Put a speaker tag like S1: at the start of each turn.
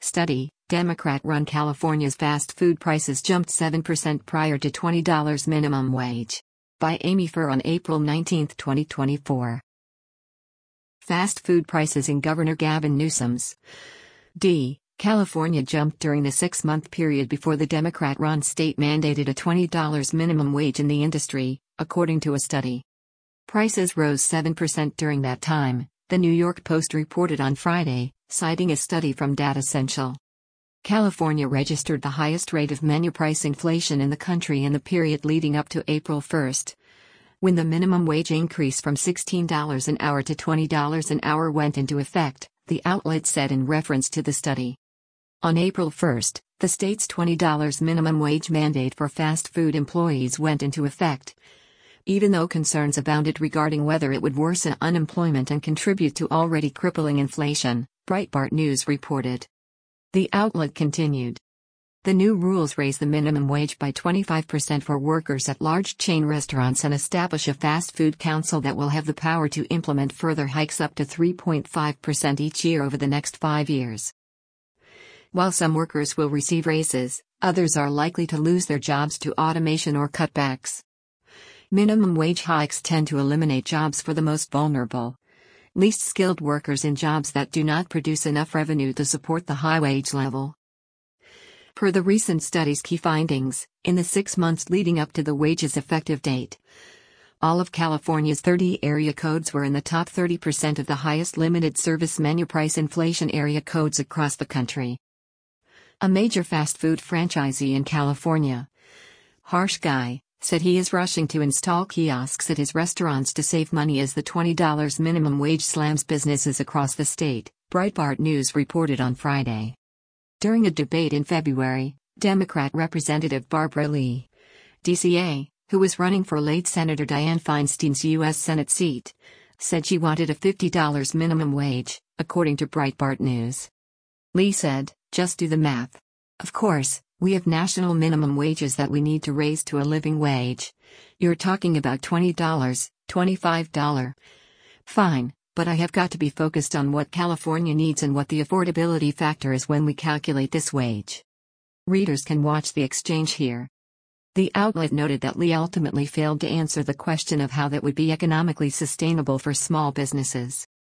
S1: Study: Democrat-run California's fast food prices jumped 7% prior to $20 minimum wage. By Amy Furr on April 19, 2024. Fast food prices in Governor Gavin Newsom's California jumped during the 6-month period before the Democrat-run state mandated a $20 minimum wage in the industry, according to a study. Prices rose 7% during that time, the New York Post reported on Friday, citing a study from Datassential. California registered the highest rate of menu price inflation in the country in the period leading up to April 1, when the minimum wage increase from $16 an hour to $20 an hour went into effect, the outlet said in reference to the study. On April 1, the state's $20 minimum wage mandate for fast food employees went into effect, even though concerns abounded regarding whether it would worsen unemployment and contribute to already crippling inflation, Breitbart News reported. The outlet continued. The new rules raise the minimum wage by 25% for workers at large chain restaurants and establish a fast food council that will have the power to implement further hikes up to 3.5% each year over the next 5 years. While some workers will receive raises, others are likely to lose their jobs to automation or cutbacks. Minimum wage hikes tend to eliminate jobs for the most vulnerable, least skilled workers in jobs that do not produce enough revenue to support the high wage level. Per the recent study's key findings, in the 6 months leading up to the wage's effective date, all of California's 30 area codes were in the top 30% of the highest limited service menu price inflation area codes across the country. A major fast food franchisee in California, Harsh Guy, said he is rushing to install kiosks at his restaurants to save money as the $20 minimum wage slams businesses across the state, Breitbart News reported on Friday. During a debate in February, Democrat Representative Barbara Lee, DCA, who was running for late Senator Dianne Feinstein's U.S. Senate seat, said she wanted a $50 minimum wage, according to Breitbart News. Lee said, "Just do the math. Of course, we have national minimum wages that we need to raise to a living wage. You're talking about $20, $25. Fine. But I have got to be focused on what California needs and what the affordability factor is when we calculate this wage." Readers can watch the exchange here. The outlet noted that Lee ultimately failed to answer the question of how that would be economically sustainable for small businesses.